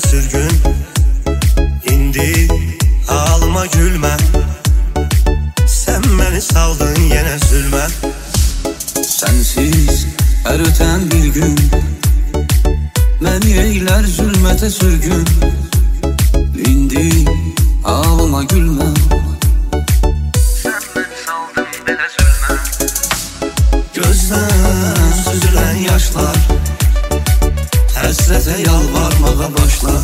sürgün. İndi halıma gülmə, sən məni saldın yenə zülmə. Sensiz her öten bir gün beni eyler zulmete sürgün. İndi ağlıma gülme, sen beni saldın bile zulme. Gözden süzülen yaşlar həsrete yalvarmağa başlar.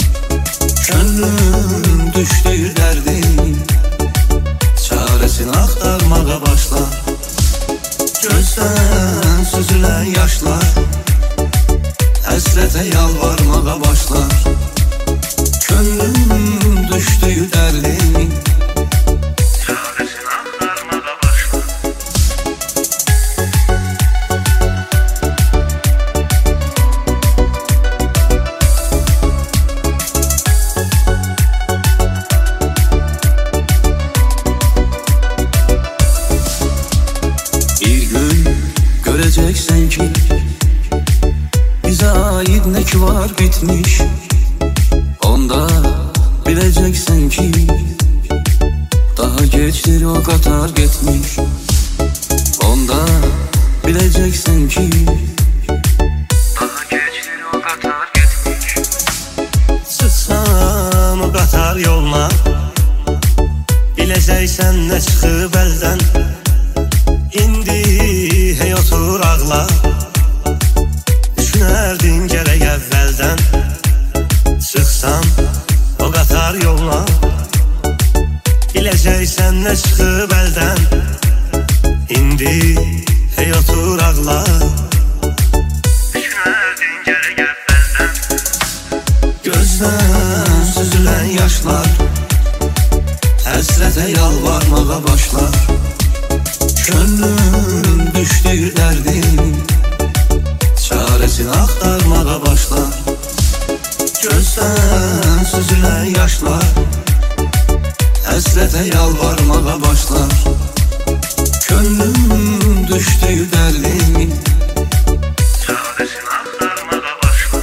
Könlüm düştüğü derdin çaresini aktarmağa başlar. Gözden süzülen yaşlar həsrete yalvarmağa başlar. Könlüm düştüğü derdin çaresini aktarmağa başlar. Göreceksen ki bize ait ne ki var bitmiş. Onda bileceksen ki daha geçtir o kadar gitmiş. Onda bileceksen ki daha geçtir o kadar gitmiş. Çıxsam o qatar yoluna, biləcəksən nə çıxıb əldən. İndi hey otur ağla, düşünərdin gərək əvvəldən. Çıxsam o qatar yoluna, biləcəksən nə çıxıb əldən. İndi hey otur ağla, düşünərdin gərək əvvəldən. Gözdən süzülən yaşlar həsrətə yalvarmağa başlar. Könlüm düştüğü derdin çaresini aktarmağa başlar. Gözden süzülen yaşlar həsrete yalvarmağa başlar. Könlüm düştüğü derdin çaresini aktarmağa başlar.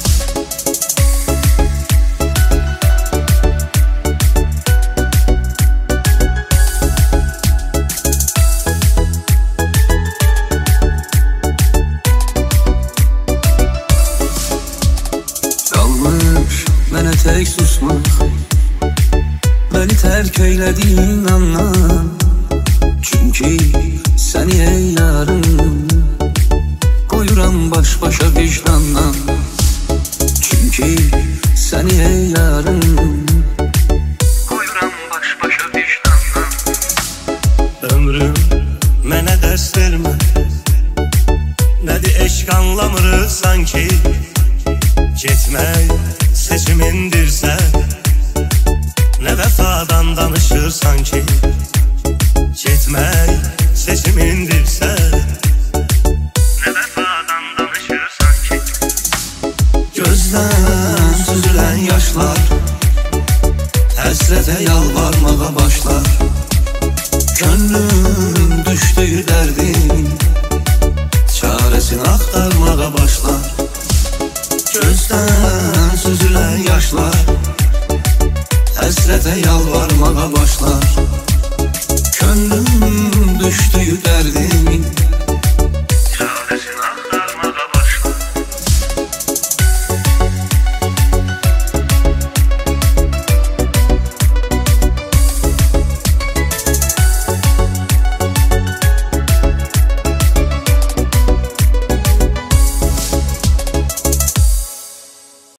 Mənə tek susmaq, beni terk eylediğin andan. Çünkü seni ey yarım koyuram baş başa vicdandan. Çünkü seni ey yarım koyuram baş başa vicdandan. Ömrüm mənə dərs vermə, nədir eşq anlamırıq sanki. Getmək seçimindirsə, nə vəfadan danışır sanki. Getmək seçimindirsə, nə vəfadan danışır sanki. Gözdən süzülen yaşlar həsrətə yalvarmağa başlar. Könlüm düştüğü derdin çaresini aktarmağa başlar. Gözden süzülen yaşlar həsrətə yalvarmağa başlar. Könlüm düştüğü derdin